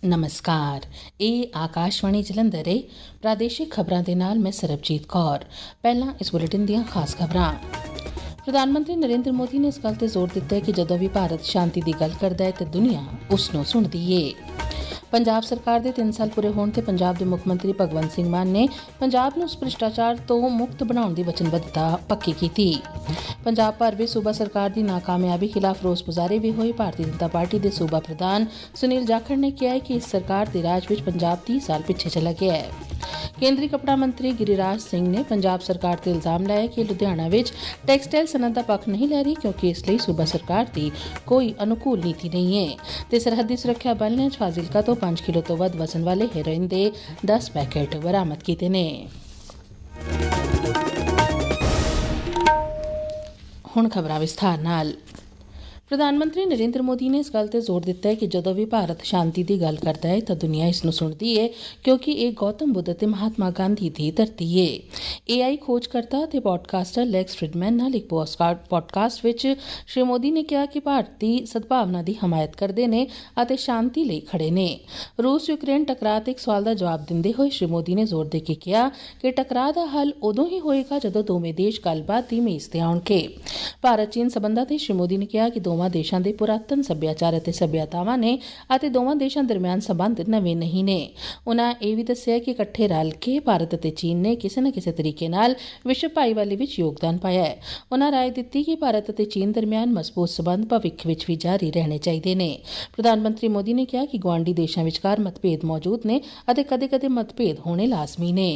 नमस्कार, ਇਹ ਆਕਾਸ਼ਵਾਣੀ ਜਲੰਧਰ ਹੈ। ਪ੍ਰਾਦੇਸ਼ਿਕ ਖਬਰਾਂ ਦੇ ਨਾਲ ਮੈਂ ਸਰਬਜੀਤ ਕੌਰ। ਪਹਿਲਾਂ ਇਸ ਬੁਲੇਟਿਨ ਦੀਆਂ ਖਾਸ ਖਬਰਾਂ। ਪ੍ਰਧਾਨ ਮੰਤਰੀ ਨਰਿੰਦਰ ਮੋਦੀ ਨੇ ਇਸ ਗੱਲ ਤੇ ਜ਼ੋਰ ਦਿੱਤਾ ਹੈ ਕਿ ਜਦੋਂ ਵੀ ਭਾਰਤ ਸ਼ਾਂਤੀ ਦੀ ਗੱਲ ਕਰਦਾ ਹੈ ਤੇ ਦੁਨੀਆ ਉਸ ਨੂੰ ਸੁਣਦੀ ਹੈ। ਪੰਜਾਬ ਸਰਕਾਰ ਦੇ 3 ਸਾਲ ਪੂਰੇ ਹੋਣ ਤੇ ਪੰਜਾਬ ਦੇ ਮੁੱਖ ਮੰਤਰੀ ਭਗਵੰਤ ਸਿੰਘ ਮਾਨ ਨੇ ਪੰਜਾਬ ਨੂੰ ਭ੍ਰਿਸ਼ਟਾਚਾਰ ਤੋਂ ਮੁਕਤ ਬਣਾਉਣ ਦੀ ਵਚਨਬੱਧਤਾ ਪੱਕੀ ਕੀਤੀ। ਪੰਜਾਬ ਭਰ ਵਿੱਚ ਸੂਬਾ ਸਰਕਾਰ ਦੀ ਨਾਕਾਮਯਾਬੀ ਖਿਲਾਫ ਰੋਸ ਮੁਜ਼ਾਹਰੇ ਵੀ ਹੋਏ। ਭਾਰਤੀ ਜਨਤਾ ਪਾਰਟੀ ਦੇ ਸੂਬਾ ਪ੍ਰਧਾਨ ਸੁਨੀਲ ਜਾਖੜ ਨੇ ਕਿਹਾ ਹੈ ਕਿ ਇਸ ਸਰਕਾਰ ਦੇ ਰਾਜ ਵਿੱਚ ਪੰਜਾਬ 30 ਸਾਲ ਪਿੱਛੇ ਚਲਾ ਗਿਆ ਹੈ। ਕੇਂਦਰੀ ਕੱਪੜਾ ਮੰਤਰੀ ਗਿਰੀਰਾਜ ਸਿੰਘ ਨੇ ਪੰਜਾਬ ਸਰਕਾਰ ਤੇ ਇਲਜ਼ਾਮ ਲਾਇਆ ਕਿ ਲੁਧਿਆਣਾ ਵਿੱਚ ਟੈਕਸਟਾਈਲ ਸਨਅਤ ਦਾ ਪੱਖ ਨਹੀਂ ਲੈ ਰਹੀ ਕਿਉਂਕਿ ਇਸ ਲਈ ਸੂਬਾ ਸਰਕਾਰ ਦੀ ਕੋਈ ਅਨੁਕੂਲ ਨੀਤੀ ਨਹੀਂ ਹੈ ਤੇ ਸਰਹੱਦੀ ਸੁਰੱਖਿਆ ਬਲ ਨੇ ਫਾਜ਼ਿਲਕਾ ਤੋਂ 5 ਕਿਲੋ ਤੋਂ ਵੱਧ ਵਜ਼ਨ ਵਾਲੇ ਹੈਰੋਇਨ ਦੇ 10 ਪੈਕੇਟ ਬਰਾਮਦ ਕੀਤੇ ਨੇ। ਹੁਣ ਖਬਰਾਂ ਵਿਸਥਾਰ ਨਾਲ। ਪ੍ਰਧਾਨ ਮੰਤਰੀ ਨਰਿੰਦਰ ਮੋਦੀ ਨੇ ਇਸ ਗੱਲ ਤੇ ਜ਼ੋਰ ਦਿੱਤਾ ਹੈ ਕਿ ਜਦੋਂ ਵੀ ਭਾਰਤ ਸ਼ਾਂਤੀ ਦੀ ਗੱਲ ਕਰਦਾ ਹੈ ਤਾਂ ਦੁਨੀਆ ਇਸ ਨੂੰ ਸੁਣਦੀ ਹੈ ਕਿਉਂਕਿ ਇਹ ਗੌਤਮ ਬੁੱਧ ਅਤੇ ਮਹਾਤਮਾ ਗਾਂਧੀ ਦੀ ਧਰਤੀ ਹੈ। AI ਖੋਜਕਰਤਾ ਅਤੇ ਪੋਡਕਾਸਟਰ ਲੈਕਸ ਫ੍ਰਿਡਮੈਨ ਨਾਲ ਇੱਕ ਪੋਡਕਾਸਟ ਵਿੱਚ ਸ਼੍ਰੀ ਮੋਦੀ ਨੇ ਕਿਹਾ ਕਿ ਭਾਰਤੀ ਸਦਭਾਵਨਾ ਦੀ ਹਮਾਇਤ ਕਰਦੇ ਨੇ ਅਤੇ ਸ਼ਾਂਤੀ ਲਈ ਖੜੇ ਨੇ। ਰੂਸ ਯੂਕਰੇਨ ਟਕਰਾਅ ਤੇ ਇੱਕ ਸਵਾਲ ਦਾ ਜਵਾਬ ਦਿੰਦੇ ਹੋਏ ਸ਼੍ਰੀ ਮੋਦੀ ਨੇ ਜ਼ੋਰ ਦੇ ਕੇ ਕਿਹਾ ਕਿ ਟਕਰਾਅ ਦਾ ਹੱਲ ਉਦੋਂ ਹੀ ਹੋਏਗਾ ਜਦੋਂ ਦੋਵੇਂ ਦੇਸ਼ ਗੱਲਬਾਤ ਦੀ ਮੇਜ਼ ਤੇ ਆਉਣਗੇ। ਭਾਰਤ ਚੀਨ ਸਬੰਧਾਂ ਤੇ ਸ਼੍ਰੀ ਮੋਦੀ ਨੇ ਕਿਹਾ ਕਿ ਦੋਵਾਂ ਦੇਸ਼ਾਂ ਦੇ ਪੁਰਾਤਨ ਸੱਭਿਆਚਾਰ ਅਤੇ ਸੱਭਿਅਤਾਵਾਂ ਨੇ ਅਤੇ ਦੋਵਾਂ ਦੇਸ਼ਾਂ ਦਰਮਿਆਨ ਸਬੰਧ ਨਵੇਂ ਨਹੀਂ ਨੇ। ਉਨ੍ਹਾਂ ਇਹ ਵੀ ਦੱਸਿਆ ਕਿ ਇਕੱਠੇ ਰਲ ਕੇ ਭਾਰਤ ਅਤੇ ਚੀਨ ਨੇ ਕਿਸੇ ਨਾ ਕਿਸੇ ਤਰੀਕੇ ਨਾਲ ਵਿਸ਼ਵ ਭਾਈਵਾਲੀ ਵਿੱਚ ਯੋਗਦਾਨ ਪਾਇਆ ਹੈ। ਉਨ੍ਹਾਂ ਰਾਏ ਦਿੱਤੀ ਕਿ ਭਾਰਤ ਅਤੇ ਚੀਨ ਦਰਮਿਆਨ ਮਜ਼ਬੂਤ ਸਬੰਧ ਭਵਿੱਖ ਵਿੱਚ ਵੀ ਜਾਰੀ ਰਹਿਣੇ ਚਾਹੀਦੇ ਨੇ। ਪ੍ਰਧਾਨ ਮੰਤਰੀ ਮੋਦੀ ਨੇ ਕਿਹਾ ਕਿ ਗੁਆਂਢੀ ਦੇਸ਼ਾਂ ਵਿਚਕਾਰ ਮਤਭੇਦ ਮੌਜੂਦ ਨੇ ਅਤੇ ਕਦੇ-ਕਦੇ ਮਤਭੇਦ ਹੋਣੇ ਲਾਜ਼ਮੀ ਨੇ।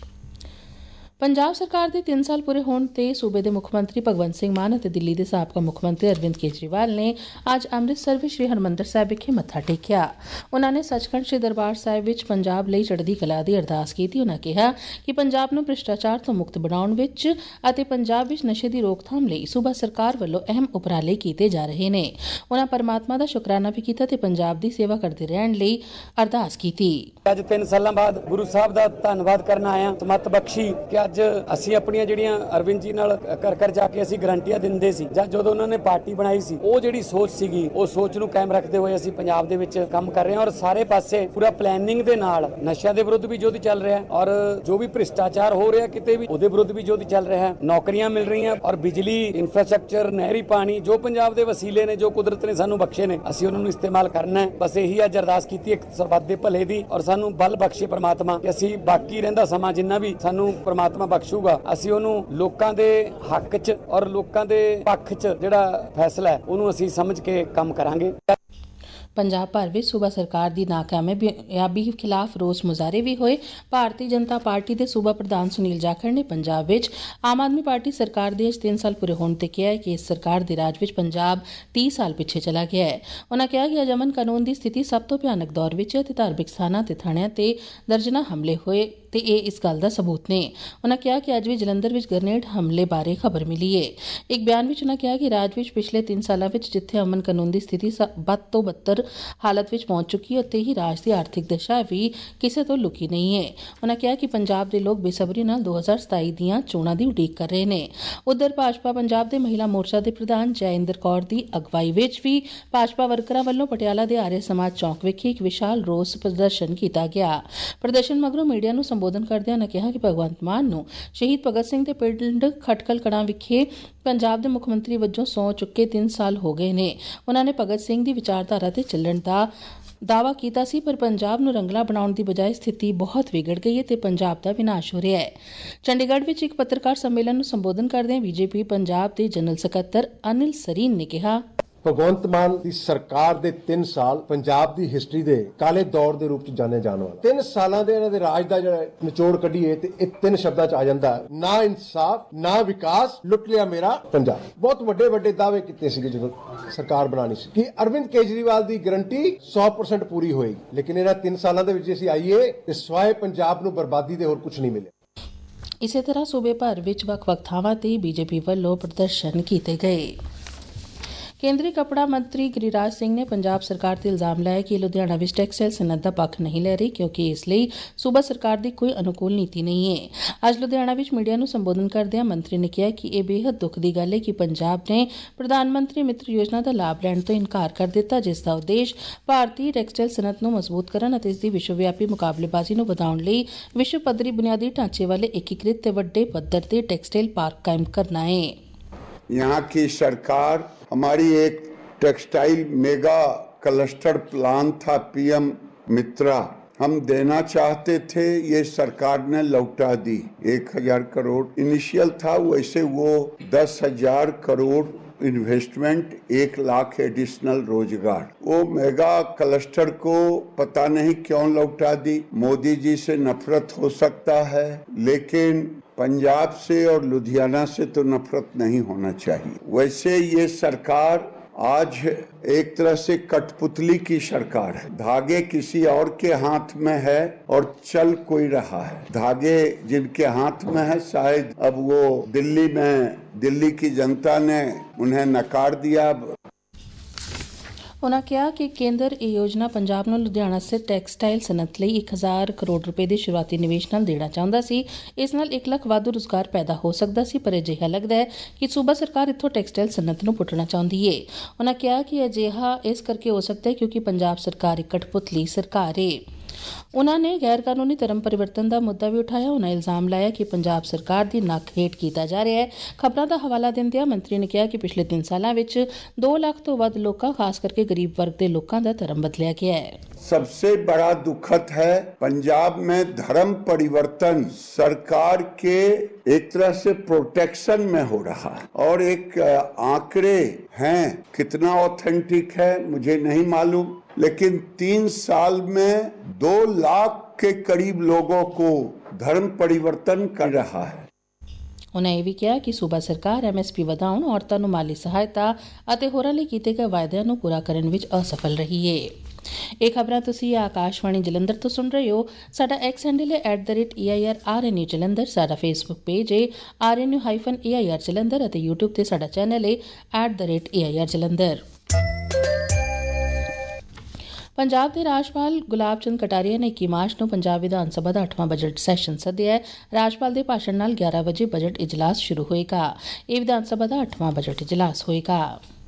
ਪੰਜਾਬ ਸਰਕਾਰ ਦੇ 3 ਸਾਲ ਪੂਰੇ ਹੋਣ ਤੇ ਸੂਬੇ ਦੇ ਮੁੱਖ ਮੰਤਰੀ ਭਗਵੰਤ ਸਿੰਘ ਮਾਨ ਅਤੇ ਦਿੱਲੀ ਦੇ ਸਾਬਕਾ ਮੁੱਖ ਮੰਤਰੀ ਅਰਵਿੰਦ ਕੇਜਰੀਵਾਲ ਨੇ ਅੱਜ ਅੰਮ੍ਰਿਤਸਰ ਵਿੱਚ ਸ੍ਰੀ ਹਰਿਮੰਦਰ ਸਾਹਿਬ ਵਿਖੇ ਮੱਥਾ ਟੇਕਿਆ। ਉਨ੍ਹਾਂ ਨੇ ਸੱਚਖੰਡ ਸ੍ਰੀ ਦਰਬਾਰ ਸਾਹਿਬ ਵਿੱਚ ਪੰਜਾਬ ਲਈ ਚੜ੍ਹਦੀ ਕਲਾ ਦੀ ਅਰਦਾਸ ਕੀਤੀ। ਉਨ੍ਹਾਂ ਕਿਹਾ ਕਿ ਪੰਜਾਬ ਨੂੰ ਭ੍ਰਿਸ਼ਟਾਚਾਰ ਤੋਂ ਮੁਕਤ ਬਣਾਉਣ ਵਿੱਚ ਅਤੇ ਪੰਜਾਬ ਵਿੱਚ ਨਸ਼ੇ ਦੀ ਰੋਕਥਾਮ ਲਈ ਸੂਬਾ ਸਰਕਾਰ ਵੱਲੋਂ ਅਹਿਮ ਉਪਰਾਲੇ ਕੀਤੇ ਜਾ ਰਹੇ ਨੇ। ਉਨ੍ਹਾਂ ਪਰਮਾਤਮਾ ਦਾ ਸ਼ੁਕਰਾਨਾ ਵੀ ਕੀਤਾ ਤੇ ਪੰਜਾਬ ਦੀ ਸੇਵਾ ਕਰਦੇ ਰਹਿਣ ਲਈ ਅਰਦਾਸ ਕੀਤੀ। ਅੱਜ 3 ਸਾਲਾਂ ਬਾਅਦ ਗੁਰੂ ਸਾਹਿਬ ਦਾ ਧੰਨਵਾਦ ਕਰਨ ਆਇਆ ਸਮਤ ਬਖਸ਼ੀ ਕਿ ਅੱਜ ਅਸੀਂ ਆਪਣੀਆਂ ਜਿਹੜੀਆਂ ਅਰਵਿੰਦ ਜੀ ਨਾਲ ਕਰ ਜਾ ਕੇ ਅਸੀਂ ਗਰੰਟੀਆਂ ਦਿੰਦੇ ਸੀ ਜਾਂ ਜਦੋਂ ਉਹਨਾਂ ਨੇ ਪਾਰਟੀ ਬਣਾਈ ਸੀ ਉਹ ਜਿਹੜੀ ਸੋਚ ਸੀਗੀ ਉਹ ਸੋਚ ਨੂੰ ਕਾਇਮ ਰੱਖਦੇ ਹੋਏ ਅਸੀਂ ਪੰਜਾਬ ਦੇ ਵਿੱਚ ਕੰਮ ਕਰ ਰਹੇ ਹਾਂ ਔਰ ਸਾਰੇ ਪਾਸੇ ਪੂਰਾ ਪਲੈਨਿੰਗ ਦੇ ਨਾਲ ਨਸ਼ਿਆਂ ਦੇ ਵਿਰੁੱਧ ਵੀ ਯੁੱਧ ਚੱਲ ਰਿਹਾ ਔਰ ਜੋ ਵੀ ਭ੍ਰਿਸ਼ਟਾਚਾਰ ਹੋ ਰਿਹਾ ਕਿਤੇ ਵੀ ਉਹਦੇ ਵਿਰੁੱਧ ਵੀ ਯੁੱਧ ਚੱਲ ਰਿਹਾ। ਨੌਕਰੀਆਂ ਮਿਲ ਰਹੀਆਂ ਔਰ ਬਿਜਲੀ ਇਨਫਰਾਸਟ੍ਰਕਚਰ ਨਹਿਰੀ ਪਾਣੀ ਜੋ ਪੰਜਾਬ ਦੇ ਵਸੀਲੇ ਨੇ ਜੋ ਕੁਦਰਤ ਨੇ ਸਾਨੂੰ ਬਖਸ਼ੇ ਨੇ ਅਸੀਂ ਉਹਨਾਂ ਨੂੰ ਇਸਤੇਮਾਲ ਕਰਨਾ ਹੈ। ਬਸ ਇਹੀ ਅੱਜ ਅਰਦਾਸ ਕੀਤੀ ਇੱਕ ਸਰਬੱਤ ਦੇ ਭਲੇ ਦੀ ਔਰ ਸਾਨੂੰ ਬਲ ਬਖਸ਼ੇ ਪ੍ਰਮਾਤਮਾ ਕਿ ਅਸੀਂ ਬਾਕੀ ਰਹਿੰਦਾ ਸਮਾਂ ਜਿੰਨਾ ਵੀ ਸਾਨੂੰ ਪ੍ਰਮਾਤਮਾ ਬਖਸ਼ੂਗਾ ਅਸੀਂ ਉਹਨੂੰ ਲੋਕਾਂ ਦੇ ਹੱਕ 'ਚ ਔਰ ਲੋਕਾਂ ਦੇ ਪੱਖ 'ਚ ਜਿਹੜਾ ਫੈਸਲਾ ਹੈ ਉਹਨੂੰ ਅਸੀਂ ਸਮਝ ਕੇ ਕੰਮ ਕਰਾਂਗੇ। ਪੰਜਾਬ ਭਰ ਵਿੱਚ ਸੂਬਾ ਸਰਕਾਰ ਦੀ ਨਾਕਾਮਯਾਬੀ ਖਿਲਾਫ ਰੋਸ ਮੁਜ਼ਾਹਰੇ ਵੀ ਹੋਏ। ਭਾਰਤੀ ਜਨਤਾ ਪਾਰਟੀ ਦੇ ਸੂਬਾ ਪ੍ਰਧਾਨ ਸੁਨੀਲ ਜਾਖੜ ਨੇ ਪੰਜਾਬ ਵਿੱਚ ਆਮ ਆਦਮੀ ਪਾਰਟੀ ਸਰਕਾਰ ਦੇ 3 ਸਾਲ ਪੂਰੇ ਹੋਣ ਤੇ ਕਿਹਾ ਹੈ ਕਿ ਇਸ ਸਰਕਾਰ ਦੇ ਰਾਜ ਵਿੱਚ ਪੰਜਾਬ 30 ਸਾਲ ਪਿੱਛੇ ਚਲਾ ਗਿਆ ਹੈ। ਉਨ੍ਹਾਂ ਕਿਹਾ ਕਿ ਅੱਜ ਅਮਨ ਕਾਨੂੰਨ ਦੀ ਸਥਿਤੀ ਸਭ ਤੋਂ ਭਿਆਨਕ ਦੌਰ ਵਿੱਚ ਹੈ ਤੇ ਧਾਰਮਿਕ ਸਥਾਨਾਂ ਤੇ ਥਾਣਿਆਂ ਤੇ ਦਰਜਨਾਂ ਹਮਲੇ ਹੋਏ ਤੇ ਇਹ ਇਸ ਗੱਲ ਦਾ ਸਬੂਤ ਨੇ। ਉਨ੍ਹਾਂ ਕਿਹਾ ਕਿ ਅੱਜ ਵੀ ਜਲੰਧਰ ਵਿੱਚ ਗ੍ਰਨੇਡ ਹਮਲੇ ਬਾਰੇ ਖਬਰ ਮਿਲੀ ਹੈ। ਇੱਕ ਬਿਆਨ ਵਿੱਚ ਉਨ੍ਹਾਂ ਕਿਹਾ ਕਿ ਰਾਜ ਵਿੱਚ ਪਿਛਲੇ 3 ਸਾਲਾਂ ਵਿੱਚ ਜਿੱਥੇ ਅਮਨ ਕਾਨੂੰਨ ਦੀ ਸਥਿਤੀ ਬਦ ਤੋਂ ਬੱਤਰ ਹਾਲਤ ਵਿੱਚ ਪਹੁੰਚ ਚੁੱਕੀ ਹੈ ਉੱਥੇ ਹੀ ਰਾਜ ਦੀ ਆਰਥਿਕ ਦਸ਼ਾ ਵੀ ਕਿਸੇ ਤੋਂ ਲੁਕੀ ਨਹੀਂ ਹੈ। ਉਨ੍ਹਾਂ ਕਿਹਾ ਕਿ ਪੰਜਾਬ ਦੇ ਲੋਕ ਬੇਸਬਰੀ ਨਾਲ 2027 ਦੀਆਂ ਚੋਣਾਂ ਦੀ ਉਡੀਕ ਕਰ ਰਹੇ ਨੇ। ਉਧਰ ਭਾਜਪਾ ਪੰਜਾਬ ਦੇ ਮਹਿਲਾ ਮੋਰਚਾ ਦੇ ਪ੍ਰਧਾਨ ਜੈਇੰਦਰ ਕੌਰ ਦੀ ਅਗਵਾਈ ਵਿੱਚ ਵੀ ਭਾਜਪਾ ਵਰਕਰਾਂ ਵੱਲੋਂ ਪਟਿਆਲਾ ਦੇ ਆਰਿਆ ਸਮਾਜ ਚੌਂਕ ਵਿਖੇ ਇੱਕ ਵਿਸ਼ਾਲ ਰੋਸ ਪ੍ਰਦਰਸ਼ਨ ਕੀਤਾ ਗਿਆ। ਪ੍ਰਦਰਸ਼ਨ ਮਗਰੋਂ ਮੀਡੀਆ ਨੂੰ ਸੰਬੋਧਨ ਕਰਦਿਆਂ ਉਨ੍ਹਾਂ ਕਿਹਾ ਕਿ ਭਗਵੰਤ ਮਾਨ ਨੂੰ ਸ਼ਹੀਦ ਭਗਤ ਸਿੰਘ ਦੇ ਪਿੰਡ ਖਟਕਲ ਕਲਾਂ ਵਿਖੇ ਪੰਜਾਬ ਦੇ ਮੁੱਖ ਮੰਤਰੀ ਵਜੋਂ ਸਹੁੰ ਚੁੱਕੇ 3 ਸਾਲ ਹੋ ਗਏ ਨੇ। ਉਨ੍ਹਾਂ ਨੇ ਭਗਤ ਸਿੰਘ ਦੀ ਵਿਚਾਰਧਾਰਾ ਤੇ ਚੱਲਣ ਦਾ ਦਾਅਵਾ ਕੀਤਾ ਸੀ ਪਰ ਪੰਜਾਬ ਨੂੰ ਰੰਗਲਾ ਬਣਾਉਣ ਦੀ ਬਜਾਏ ਸਥਿਤੀ ਬਹੁਤ ਵਿਗੜ ਗਈ ਹੈ ਤੇ ਪੰਜਾਬ ਦਾ ਵਿਨਾਸ਼ ਹੋ ਰਿਹਾ ਹੈ। ਚੰਡੀਗੜ੍ਹ ਵਿੱਚ ਇੱਕ ਪੱਤਰਕਾਰ ਸੰਮੇਲਨ ਨੂੰ ਸੰਬੋਧਨ ਕਰਦਿਆਂ ਬੀਜੇਪੀ ਪੰਜਾਬ ਦੇ ਜਨਰਲ ਸਕੱਤਰ ਅਨਿਲ ਸਰੀਨ ਨੇ ਕਿਹਾ ਭਗਵੰਤ ਮਾਨ ਦੀ ਸਰਕਾਰ ਦੇ 3 ਸਾਲ ਪੰਜਾਬ ਦੀ ਹਿਸਟਰੀ ਦੇ ਕਾਲੇ ਦੌਰ ਦੇ ਰੂਪ ਚ ਜਾਣੇ ਜਾਣ ਵਾਲੇ 3 ਸਾਲਾਂ ਦੇ ਇਹਨਾਂ ਦੇ ਰਾਜ ਦਾ ਜਿਹੜਾ ਨਿਚੋੜ ਕੱਢੀਏ ਤੇ ਇਹ 3 ਸ਼ਬਦਾਂ ਚ ਆ ਜਾਂਦਾ ਨਾ ਇਨਸਾਫ ਨਾ ਵਿਕਾਸ ਲੁੱਟ ਲਿਆ ਮੇਰਾ ਪੰਜਾਬ। ਬਹੁਤ ਵੱਡੇ ਦਾਅਵੇ ਕੀਤੇ ਸੀਗੇ ਜਦੋਂ ਸਰਕਾਰ ਬਣਾਣੀ ਸੀ ਕਿ ਅਰਵਿੰਦ ਕੇਜਰੀਵਾਲ ਦੀ ਗਰੰਟੀ 100% ਪੂਰੀ ਹੋਏਗੀ ਲੇਕਿਨ ਇਹਨਾਂ 3 ਸਾਲਾਂ ਦੇ ਵਿੱਚ ਅਸੀਂ ਆਈਏ ਤੇ ਸਵਾਏ ਪੰਜਾਬ ਨੂੰ ਬਰਬਾਦੀ ਦੇ ਹੋਰ ਕੁਝ ਨਹੀਂ ਮਿਲਿਆ। ਇਸੇ ਤਰ੍ਹਾਂ ਸੂਬੇ ਭਰ ਵਿੱਚ ਵੱਖ-ਵੱਖ ਥਾਵਾਂ ਤੇ ਬੀਜੇਪੀ ਵੱਲੋਂ ਪ੍ਰਦਰਸ਼ਨ ਕੀਤੇ ਗਏ। ਕੇਂਦਰੀ ਕੱਪੜਾ ਮੰਤਰੀ ਗਿਰੀਰਾਜ ਸਿੰਘ ਨੇ ਪੰਜਾਬ ਸਰਕਾਰ ਤੇ ਇਲਜ਼ਾਮ ਲਾਇਆ ਕਿ ਲੁਧਿਆਣਾ ਵਿੱਚ ਟੈਕਸਟਾਈਲ ਸਨਅਤ ਦਾ ਪੱਖ ਨਹੀਂ ਲੈ ਰਹੀ ਕਿਉਂਕਿ ਇਸ ਲਈ ਸੂਬਾ ਸਰਕਾਰ ਦੀ ਕੋਈ ਅਨੁਕੂਲ ਨੀਤੀ ਨਹੀਂ ਹੈ। ਅੱਜ ਲੁਧਿਆਣਾ ਵਿੱਚ ਮੀਡੀਆ ਨੂੰ ਸੰਬੋਧਨ ਕਰਦਿਆਂ ਮੰਤਰੀ ਨੇ ਕਿਹਾ ਕਿ ਇਹ ਬੇਹੱਦ ਦੁੱਖ ਦੀ ਗੱਲ ਹੈ ਕਿ ਪੰਜਾਬ ਨੇ ਪ੍ਰਧਾਨ ਮੰਤਰੀ ਮਿੱਤਰ ਯੋਜਨਾ ਦਾ ਲਾਭ ਲੈਣ ਤੋਂ ਇਨਕਾਰ ਕਰ ਦਿੱਤਾ, ਜਿਸ ਦਾ ਉਦੇਸ਼ ਭਾਰਤੀ ਟੈਕਸਟਾਈਲ ਸਨਅਤ ਨੂੰ ਮਜ਼ਬੂਤ ਕਰਨ ਅਤੇ ਇਸ ਦੀ ਵਿਸ਼ਵਵਿਆਪੀ ਮੁਕਾਬਲੇਬਾਜ਼ੀ ਨੂੰ ਵਧਾਉਣ ਲਈ ਵਿਸ਼ਵ ਪੱਧਰੀ ਬੁਨਿਆਦੀ ਢਾਂਚੇ ਵਾਲੇ ਏਕੀकृत ਤੇ ਵੱਡੇ पद्धर पे टेक्सटाइल पार्क कायम करना है। यहाँ की सरकार हमारी एक टेक्सटाइल मेगा क्लस्टर प्लान था पीएम मित्रा, हम देना चाहते थे, ये सरकार ने लौटा दी। 1000 करोड़ इनिशियल था, वैसे वो 10,000 करोड़ इन्वेस्टमेंट, 1 लाख एडिशनल रोजगार। वो मेगा क्लस्टर को पता नहीं क्यों लौटा दी। मोदी जी से नफरत हो सकता है, लेकिन पंजाब से और लुधियाना से तो नफरत नहीं होना चाहिए। वैसे ये सरकार आज एक तरह से कठपुतली की सरकार है। धागे किसी और के हाथ में है और चल कोई रहा है। धागे जिनके हाथ में है शायद अब वो दिल्ली की जनता ने उन्हें नकार दिया। उन्होंने कहा कि केंद्र ये योजना पंजाब ਨੂੰ ਲੁਧਿਆਣਾ ਸਥਿਤ ਟੈਕਸਟਾਈਲ ਸਨਅਤ ਲਈ 1000 ਕਰੋੜ ਰੁਪਏ ਦੇ ਸ਼ੁਰੂਆਤੀ ਨਿਵੇਸ਼ ਨਾਲ ਦੇਣਾ ਚਾਹੁੰਦਾ ਸੀ। ਇਸ ਨਾਲ 1 ਲੱਖ ਵਾਧੂ ਰੁਜ਼ਗਾਰ ਪੈਦਾ ਹੋ ਸਕਦਾ ਸੀ, ਪਰ ਅਜਿਹਾ ਲੱਗਦਾ ਹੈ ਕਿ ਸੂਬਾ ਸਰਕਾਰ ਇੱਥੋਂ ਟੈਕਸਟਾਈਲ ਸਨਅਤ ਨੂੰ ਪੁੱਟਣਾ ਚਾਹੁੰਦੀ ਹੈ। ਉਨ੍ਹਾਂ ਕਿਹਾ ਕਿ ਅਜਿਹਾ ਇਸ ਕਰਕੇ ਹੋ ਸਕਦਾ ਹੈ ਕਿਉਂਕਿ ਪੰਜਾਬ ਸਰਕਾਰ ਇੱਕ ਕਠਪੁਤਲੀ ਸਰਕਾਰ ਹੈ। उन्होंने गैर कानूनी धर्म परिवर्तन का मुद्दा भी उठाया। उन्हें इल्जाम लाया कि पंजाब सरकार की नक हेठ किया जा रहा है। खबरों का हवाला देंदे मंत्री ने कहा कि पिछले 3 सालों में 2 लाख तो वध लोगों, खास करके गरीब वर्ग के लोगों का धर्म बदलिया गया है। सबसे बड़ा दुखद है पंजाब में धर्म परिवर्तन सरकार के एक तरह से प्रोटेक्शन में हो रहा है, और एक आंकड़े हैं, कितना ऑथेंटिक है मुझे नहीं मालूम, लेकिन 3 साल में 2 लाख के करीब लोगों को धर्म परिवर्तन कर रहा है। उन्हें यह भी कहा कि सूबा सरकार MSP ਵਧਾਉਣ, ਔਰਤਾਂ ਨੂੰ ਮਾਲੀ ਸਹਾਇਤਾ ਅਤੇ ਹੋਰਾਂ ਲਈ ਕੀਤੇ ਗਏ ਵਾਅਦਿਆਂ ਨੂੰ ਪੂਰਾ ਕਰਨ ਵਿੱਚ ਅਸਫਲ ਰਹੀ ਹੈ। ਇਹ ਖਬਰਾਂ ਤੁਸੀਂ ਆਕਾਸ਼ਵਾਣੀ ਜਲੰਧਰ ਤੋਂ ਸੁਣ ਰਹੇ ਹੋ। ਸਾਡਾ ਐਕਸ ਹੈਂਡਲ ਹੈ @AIRRNU ਜਲੰਧਰ, ਸਾਡਾ ਫੇਸਬੁੱਕ ਪੇਜ ਹੈ RNU-AIR ਜਲੰਧਰ ਅਤੇ YouTube ਤੇ ਸਾਡਾ ਚੈਨਲ ਹੈ @AIR ਜਲੰਧਰ। ਪੰਜਾਬ ਦੇ ਰਾਜਪਾਲ ਗੁਲਾਬ ਚੰਦ ਕਟਾਰੀਆ ਨੇ 21 ਮਾਰਚ ਨੂੰ ਪੰਜਾਬ ਵਿਧਾਨ ਸਭਾ ਦਾ 8ਵਾਂ ਬਜਟ ਸੈਸ਼ਨ ਸੱਦਿਆ ਹੈ। ਰਾਜਪਾਲ ਦੇ ਭਾਸ਼ਣ ਨਾਲ 11 ਵਜੇ ਬਜਟ ਇਜਲਾਸ ਸ਼ੁਰੂ ਹੋਏਗਾ। ਇਹ ਵਿਧਾਨ ਸਭਾ ਦਾ 8ਵਾਂ ਬਜਟ ਇਜਲਾਸ ਹੋਏਗਾ।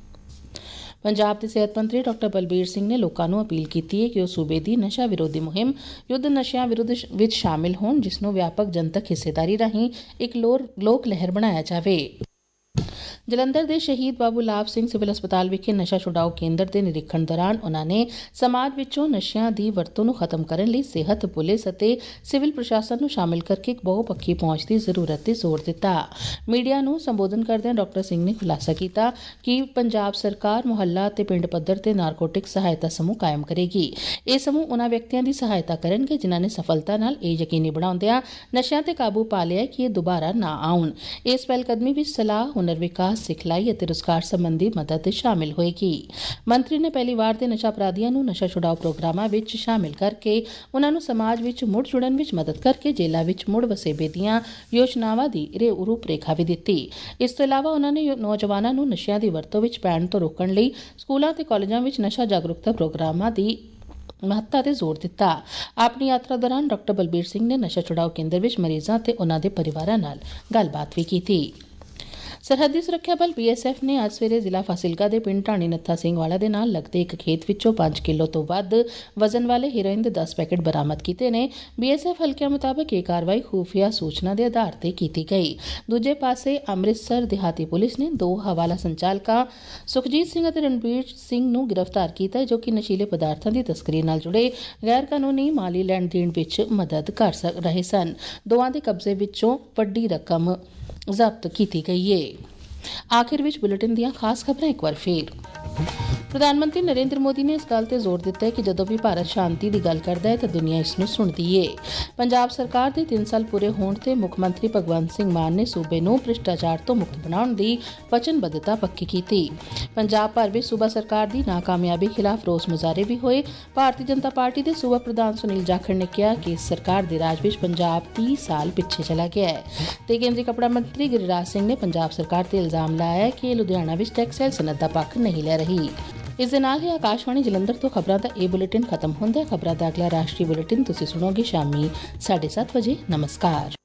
ਪੰਜਾਬ ਦੇ ਸਿਹਤ ਮੰਤਰੀ ਡਾਕਟਰ ਬਲਬੀਰ ਸਿੰਘ ਨੇ ਲੋਕਾਂ ਨੂੰ ਅਪੀਲ ਕੀਤੀ ਹੈ ਕਿ ਉਹ ਸੂਬੇ ਦੀ ਨਸ਼ਾ ਵਿਰੋਧੀ ਮੁਹਿੰਮ ਯੁੱਧ ਨਸ਼ਿਆਂ ਵਿਰੁੱਧ ਵਿੱਚ ਸ਼ਾਮਿਲ ਹੋਣ, ਜਿਸ ਨੂੰ ਵਿਆਪਕ ਜਨਤਕ ਹਿੱਸੇਦਾਰੀ ਰਾਹੀਂ ਇੱਕ ਲੋਕ ਲਹਿਰ ਬਣਾਇਆ ਜਾਵੇ। ਜਲੰਧਰ ਦੇ ਸ਼ਹੀਦ ਬਾਬੂ ਲਾਭ ਸਿੰਘ ਸਿਵਲ ਹਸਪਤਾਲ ਵਿਖੇ ਨਸ਼ਾ ਛੁਡਾਊ ਕੇਂਦਰ ਦੇ ਨਿਰੀਖਣ ਦੌਰਾਨ ਉਨ੍ਹਾਂ ਨੇ ਸਮਾਜ ਵਿੱਚੋਂ ਨਸ਼ਿਆਂ ਦੀ ਵਰਤੋਂ ਨੂੰ ਖਤਮ ਕਰਨ ਲਈ ਸਿਹਤ, ਪੁਲਿਸ ਅਤੇ ਸਿਵਲ ਪ੍ਰਸ਼ਾਸਨ ਨੂੰ ਸ਼ਾਮਿਲ ਕਰਕੇ ਇੱਕ ਬਹੁਪੱਖੀ ਪਹੁੰਚ ਦੀ ਜ਼ਰੂਰਤ ਤੇ ਜ਼ੋਰ ਦਿੱਤਾ। ਮੀਡੀਆ ਨੂੰ ਸੰਬੋਧਨ ਕਰਦਿਆਂ ਡਾਕਟਰ ਸਿੰਘ ਨੇ ਖੁਲਾਸਾ ਕੀਤਾ ਕਿ ਪੰਜਾਬ ਸਰਕਾਰ ਮੁਹੱਲਾ ਅਤੇ ਪਿੰਡ ਪੱਧਰ ਤੇ ਨਾਰਕੋਟਿਕ ਸਹਾਇਤਾ ਸਮੂਹ ਕਾਇਮ ਕਰੇਗੀ। ਇਹ ਸਮੂਹ ਉਨ੍ਹਾਂ ਵਿਅਕਤੀਆਂ ਦੀ ਸਹਾਇਤਾ ਕਰਨਗੇ ਜਿਨ੍ਹਾਂ ਨੇ ਸਫਲਤਾ ਨਾਲ ਇਹ ਯਕੀਨੀ ਬਣਾਉਂਦਿਆਂ ਨਸ਼ਿਆਂ ਤੇ ਕਾਬੂ ਪਾ ਲਿਆ ਕਿ ਇਹ ਦੁਬਾਰਾ ਨਾ ਆਉਣ। ਇਸ ਪਹਿਲਕਦਮੀ ਵਿੱਚ ਸਲਾਹ, ਹੁਨਰ ਵਿਕਾਸ, ਸਿਖਲਾਈ ਅਤੇ ਰੁਜ਼ਗਾਰ ਸੰਬੰਧੀ ਮਦਦ ਸ਼ਾਮਿਲ ਹੋਏਗੀ। ਮੰਤਰੀ ਨੇ ਪਹਿਲੀ ਵਾਰ ਦੇ ਨਸ਼ਾ ਅਪਰਾਧੀਆਂ ਨੂੰ ਨਸ਼ਾ ਛੁਡਾਊ ਪ੍ਰੋਗਰਾਮਾਂ ਵਿੱਚ ਸ਼ਾਮਿਲ ਕਰਕੇ ਉਨ੍ਹਾਂ ਨੂੰ ਸਮਾਜ ਵਿੱਚ ਮੁੜ ਜੁੜਨ ਵਿੱਚ ਮਦਦ ਕਰਕੇ ਜੇਲ੍ਹਾਂ ਵਿੱਚ ਮੁੜ ਵਸੇਬੇ ਦੀਆਂ ਯੋਜਨਾਵਾਂ ਦੀ ਰੂਪਰੇਖਾ ਵੀ ਦਿੱਤੀ। ਇਸ ਤੋਂ ਇਲਾਵਾ ਉਨ੍ਹਾਂ ਨੇ ਨੌਜਵਾਨਾਂ ਨੂੰ ਨਸ਼ਿਆਂ ਦੀ ਵਰਤੋਂ ਵਿੱਚ ਪੈਣ ਤੋਂ ਰੋਕਣ ਲਈ ਸਕੂਲਾਂ ਤੇ ਕਾਲਜਾਂ ਵਿੱਚ ਨਸ਼ਾ ਜਾਗਰੂਕਤਾ ਪ੍ਰੋਗਰਾਮਾਂ ਦੀ ਮਹੱਤਤਾ ਤੇ ਜ਼ੋਰ ਦਿੱਤਾ। ਆਪਣੀ ਯਾਤਰਾ ਦੌਰਾਨ ਡਾਕਟਰ ਬਲਬੀਰ ਸਿੰਘ ਨੇ ਨਸ਼ਾ ਛੁਡਾਊ ਕੇਂਦਰ ਵਿੱਚ ਮਰੀਜ਼ਾਂ ਤੇ ਉਨ੍ਹਾਂ ਦੇ ਪਰਿਵਾਰਾਂ ਨਾਲ ਗੱਲਬਾਤ ਵੀ ਕੀਤੀ। ਸਰਹੱਦੀ ਸੁਰੱਖਿਆ ਬਲ BSF ਨੇ ਅੱਜ ਸਵੇਰੇ ਜ਼ਿਲ੍ਹਾ ਫਾਜ਼ਿਲਕਾ ਦੇ ਪਿੰਡ ਢਾਣੀ ਨੱਥਾ ਸਿੰਘ ਵਾਲਾ ਦੇ ਨਾਲ ਲੱਗਦੇ ਇੱਕ ਖੇਤ ਵਿੱਚੋਂ 5 ਕਿਲੋ ਤੋਂ ਵੱਧ ਵਜ਼ਨ ਵਾਲੇ ਹੈਰੋਇਨ ਦੇ 10 ਪੈਕੇਟ ਬਰਾਮਦ ਕੀਤੇ ਨੇ। BSF ਹਲਕਿਆਂ ਮੁਤਾਬਕ ਇਹ ਕਾਰਵਾਈ ਖੂਫੀਆ ਸੂਚਨਾ ਦੇ ਆਧਾਰ ਤੇ ਕੀਤੀ ਗਈ। ਦੂਜੇ ਪਾਸੇ ਅੰਮ੍ਰਿਤਸਰ ਦਿਹਾਤੀ ਪੁਲਿਸ ਨੇ 2 ਹਵਾਲਾ ਸੰਚਾਲਕਾਂ ਸੁਖਜੀਤ ਸਿੰਘ ਅਤੇ ਰਣਬੀਰ ਸਿੰਘ ਨੂੰ ਗ੍ਰਿਫਤਾਰ ਕੀਤਾ, ਜੋ ਕਿ ਨਸ਼ੀਲੇ ਪਦਾਰਥਾਂ ਦੀ ਤਸਕਰੀ ਨਾਲ ਜੁੜੇ ਗੈਰ ਕਾਨੂੰਨੀ ਮਾਲੀ ਲੈਣ ਦੇਣ ਵਿੱਚ ਮਦਦ ਕਰ ਰਹੇ ਸਨ। ਦੋਵਾਂ ਦੇ ਕਬਜ਼ੇ ਵਿੱਚੋਂ ਵੱਡੀ ਰਕਮ ਜ਼ਬਤ ਕੀਤੀ ਗਈ ਹੈ। ਆਖਿਰ ਵਿੱਚ ਬੁਲੇਟਿਨ ਦੀਆਂ ਖਾਸ ਖਬਰਾਂ ਇੱਕ ਵਾਰ ਫੇਰ। प्रधानमंत्री नरेंद्र मोदी ने इस गल ते जोर दिता है कि जदों भी भारत शांति की गल करता है तो दुनिया इसनूं सुणदी है। पंजाब सरकार दे 3 साल पूरे होण ते मुख मंत्री भगवंत सिंह मान ने सूबे नूं भ्रिष्टाचार तो मुक्त बनाउण दी वचनबद्धता पक्की कीती। पंजाब भर विच सूबा सरकार दी नाकामयाबी खिलाफ रोस मुजाहरे भी होए। भारतीय जनता पार्टी दे सूबा प्रधान सुनील जाखड़ ने कहा कि इस सरकार दे राज विच पंजाब 30 साल पिछे चला गया है। ते केंद्रीय कपड़ा मंत्री गिरिराज सिंह ने पंजाब सरकार ते इल्जाम लाया है कि लुधियाना विच टैक्सटाइल सनत दा पक्ष नहीं लै रही। इस दे नाल ही आकाशवाणी जलंधर तो खबरां दा ए बुलेटिन खत्म हुंदा है। खबरां दा अगला राष्ट्रीय बुलेटिन तुसीं सुणोगे शामी 7:30 बजे। नमस्कार।